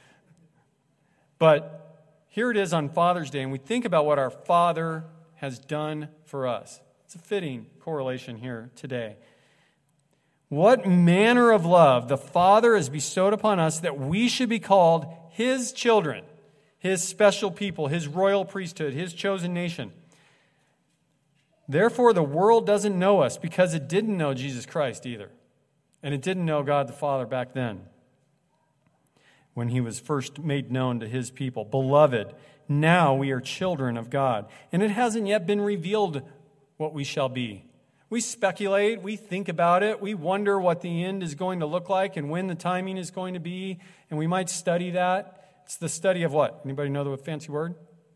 But here it is on Father's Day, and we think about what our Father has done for us. It's a fitting correlation here today. What manner of love the Father has bestowed upon us that we should be called his children, his special people, his royal priesthood, his chosen nation. Therefore, the world doesn't know us because it didn't know Jesus Christ either. And it didn't know God the Father back then. when he was first made known to his people. Beloved, now we are children of God, and it hasn't yet been revealed what we shall be. We speculate, we think about it, we wonder what the end is going to look like and when the timing is going to be, and we might study that. It's the study of what? Anybody know the fancy word?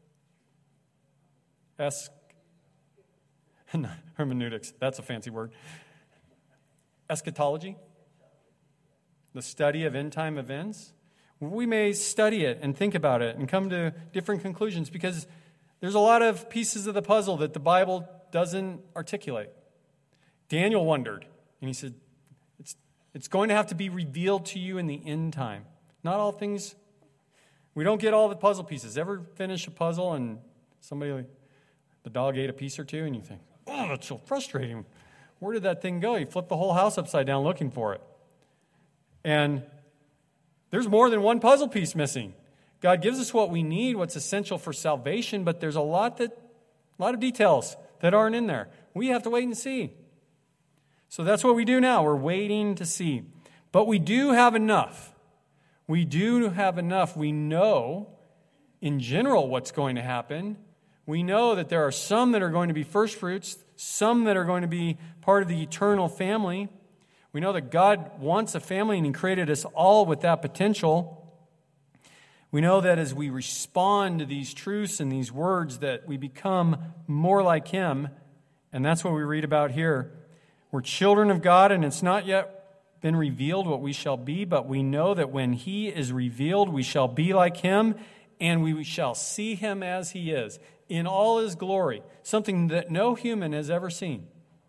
Hermeneutics. That's a fancy word. Eschatology. The study of end-time events. We may study it and think about it and come to different conclusions because there's a lot of pieces of the puzzle that the Bible doesn't articulate. Daniel wondered, and he said, it's going to have to be revealed to you in the end time. Not all things, we don't get all the puzzle pieces. Ever finish a puzzle and the dog ate a piece or two, and you think, oh, that's so frustrating. Where did that thing go? You flip the whole house upside down looking for it. And there's more than one puzzle piece missing. God gives us what we need, what's essential for salvation, but there's a lot of details that aren't in there. We have to wait and see. So that's what we do now. We're waiting to see. But we do have enough. We do have enough. We know, in general, what's going to happen. We know that there are some that are going to be first fruits, some that are going to be part of the eternal family. We know that God wants a family and He created us all with that potential. We know that as we respond to these truths and these words that we become more like Him, and that's what we read about here. We're children of God, and it's not yet been revealed what we shall be, but we know that when He is revealed, we shall be like Him, and we shall see Him as He is, in all His glory, something that no human has ever seen.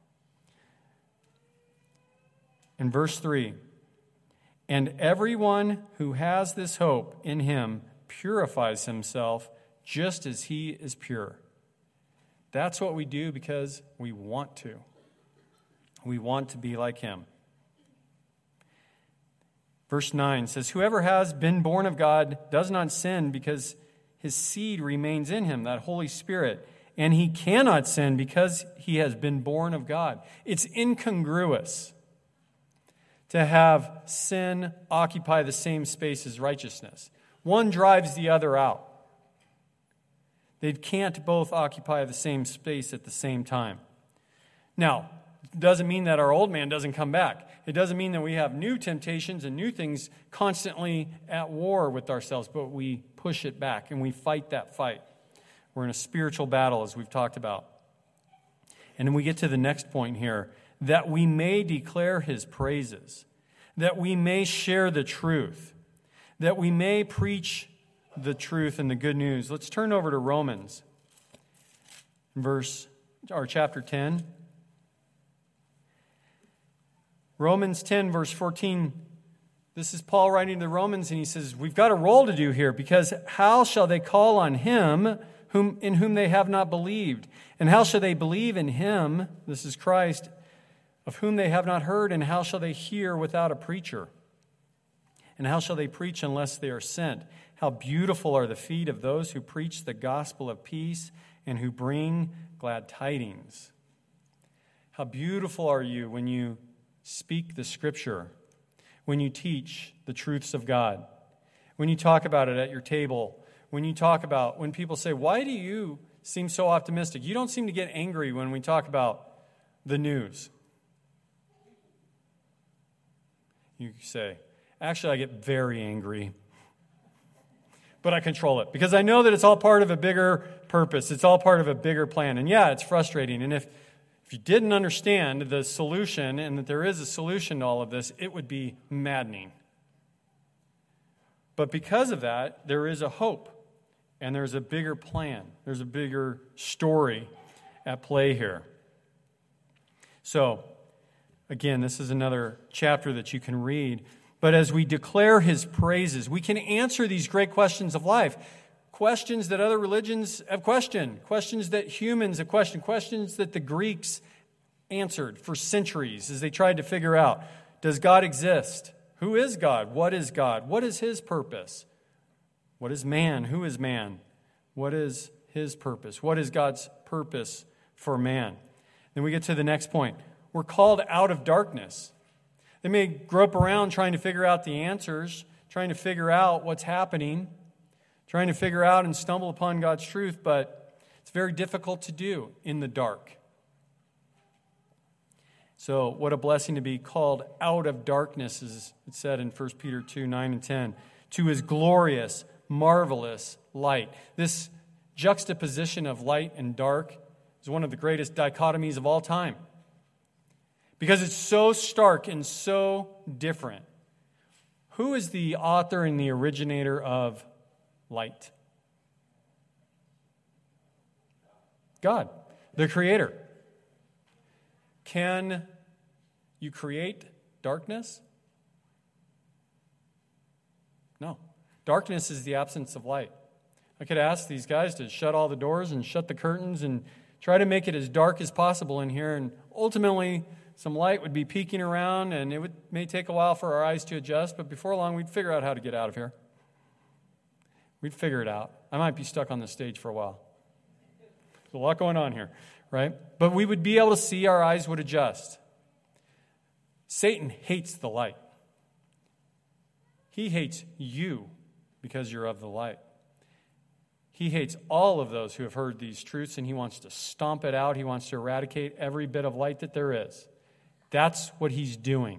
In verse 3, and everyone who has this hope in Him purifies himself just as He is pure. That's what we do because we want to. We want to be like Him. Verse 9 says, whoever has been born of God does not sin because his seed remains in him, that Holy Spirit, and he cannot sin because he has been born of God. It's incongruous to have sin occupy the same space as righteousness. One drives the other out. They can't both occupy the same space at the same time. Now, it doesn't mean that our old man doesn't come back. It doesn't mean that we have new temptations and new things constantly at war with ourselves, but we push it back and we fight that fight. We're in a spiritual battle, as we've talked about. And then we get to the next point here, that we may declare His praises, that we may share the truth, that we may preach the truth and the good news. Let's turn over to Romans, chapter 10. Romans 10, verse 14, this is Paul writing to the Romans, and he says, we've got a role to do here, because how shall they call on Him in whom they have not believed? And how shall they believe in Him, this is Christ, of whom they have not heard? And how shall they hear without a preacher? And how shall they preach unless they are sent? How beautiful are the feet of those who preach the gospel of peace and who bring glad tidings. How beautiful are you when you speak the Scripture, when you teach the truths of God, when you talk about it at your table, when people say, why do you seem so optimistic? You don't seem to get angry when we talk about the news. You say, actually, I get very angry, but I control it because I know that it's all part of a bigger purpose. It's all part of a bigger plan. And yeah, it's frustrating. And if you didn't understand the solution and that there is a solution to all of this, it would be maddening. But because of that, there is a hope and there's a bigger plan. There's a bigger story at play here. So, again, this is another chapter that you can read. But as we declare His praises, we can answer these great questions of life. Questions that other religions have questioned, questions that humans have questioned, questions that the Greeks answered for centuries as they tried to figure out, does God exist? Who is God? What is God? What is His purpose? What is man? Who is man? What is His purpose? What is God's purpose for man? Then we get to the next point. We're called out of darkness. They may grope around trying to figure out the answers, trying to figure out what's happening, trying to figure out and stumble upon God's truth, but it's very difficult to do in the dark. So what a blessing to be called out of darkness, as it said in 1 Peter 2, 9 and 10, to his glorious, marvelous light. This juxtaposition of light and dark is one of the greatest dichotomies of all time, because it's so stark and so different. Who is the author and the originator of light? God, the Creator. Can you create darkness? No. Darkness is the absence of light. I could ask these guys to shut all the doors and shut the curtains and try to make it as dark as possible in here, and ultimately some light would be peeking around, and may take a while for our eyes to adjust, but before long we'd figure out how to get out of here. We'd figure it out. I might be stuck on the stage for a while. There's a lot going on here, right? But we would be able to see, our eyes would adjust. Satan hates the light. He hates you because you're of the light. He hates all of those who have heard these truths, and he wants to stomp it out. He wants to eradicate every bit of light that there is. That's what he's doing.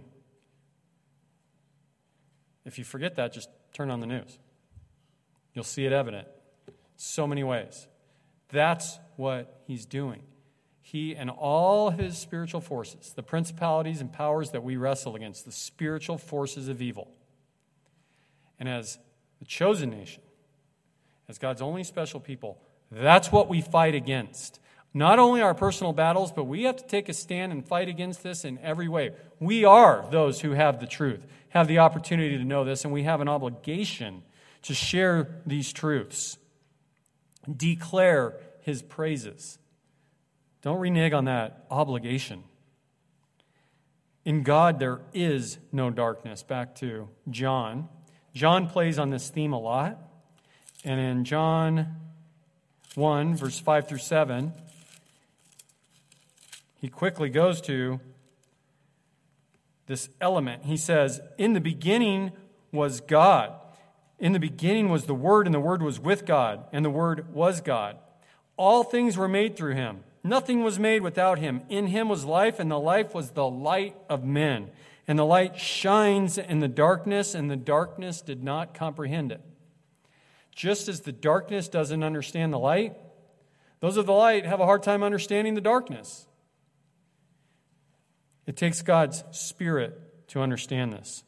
If you forget that, just turn on the news. You'll see it evident so many ways. That's what he's doing. He and all his spiritual forces, the principalities and powers that we wrestle against, the spiritual forces of evil. And as the chosen nation, as God's only special people, that's what we fight against. Not only our personal battles, but we have to take a stand and fight against this in every way. We are those who have the truth, have the opportunity to know this, and we have an obligation to share these truths. Declare his praises. Don't renege on that obligation. In God, there is no darkness. Back to John. John plays on this theme a lot. And in John 1, verse 5 through 7, he quickly goes to this element. He says, "In the beginning was God. In the beginning was the Word, and the Word was with God, and the Word was God. All things were made through him. Nothing was made without him. In him was life, and the life was the light of men. And the light shines in the darkness, and the darkness did not comprehend it." Just as the darkness doesn't understand the light, those of the light have a hard time understanding the darkness. It takes God's Spirit to understand this.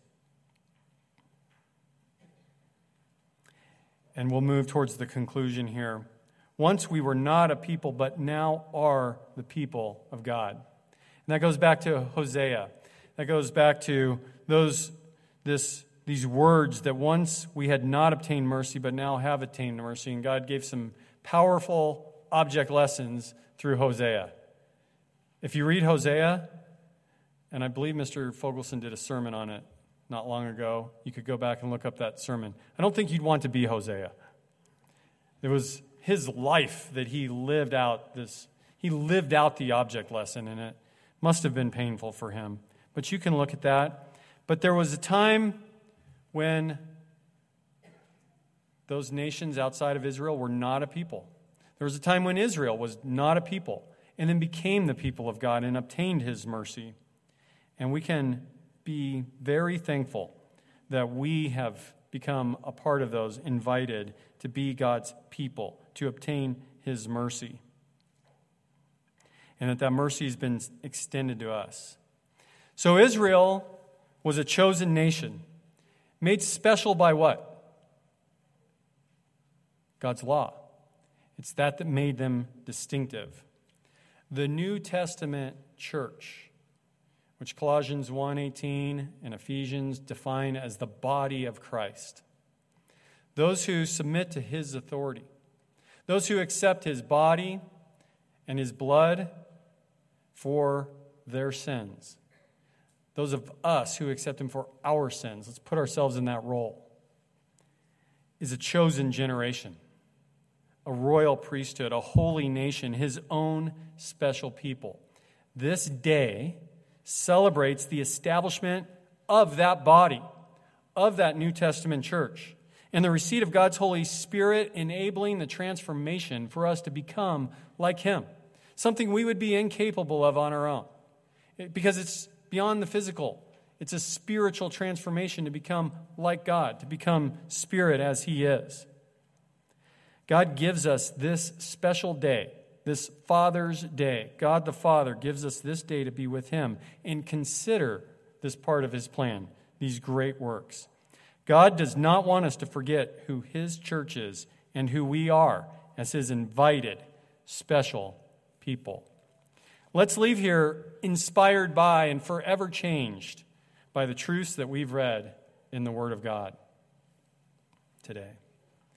And we'll move towards the conclusion here. Once we were not a people, but now are the people of God. And that goes back to Hosea. That goes back to these words that once we had not obtained mercy, but now have attained mercy. And God gave some powerful object lessons through Hosea. If you read Hosea, and I believe Mr. Fogelson did a sermon on it not long ago. You could go back and look up that sermon. I don't think you'd want to be Hosea. It was his life that he lived out the object lesson, and it must have been painful for him. But you can look at that. But there was a time when those nations outside of Israel were not a people. There was a time when Israel was not a people and then became the people of God and obtained his mercy. And we can be very thankful that we have become a part of those invited to be God's people, to obtain his mercy. And that mercy has been extended to us. So Israel was a chosen nation, made special by what? God's law. It's that made them distinctive. The New Testament church, which Colossians 1:18 and Ephesians define as the body of Christ. Those who submit to his authority. Those who accept his body and his blood for their sins. Those of us who accept him for our sins, let's put ourselves in that role, is a chosen generation, a royal priesthood, a holy nation, his own special people. This day celebrates the establishment of that body, of that New Testament church and the receipt of God's Holy Spirit enabling the transformation for us to become like Him, something we would be incapable of on our own because it's beyond the physical. It's a spiritual transformation to become like God, to become spirit as He is. God gives us this special day, this Father's Day. God the Father gives us this day to be with Him and consider this part of His plan, these great works. God does not want us to forget who His church is and who we are as His invited, special people. Let's leave here inspired by and forever changed by the truths that we've read in the Word of God today.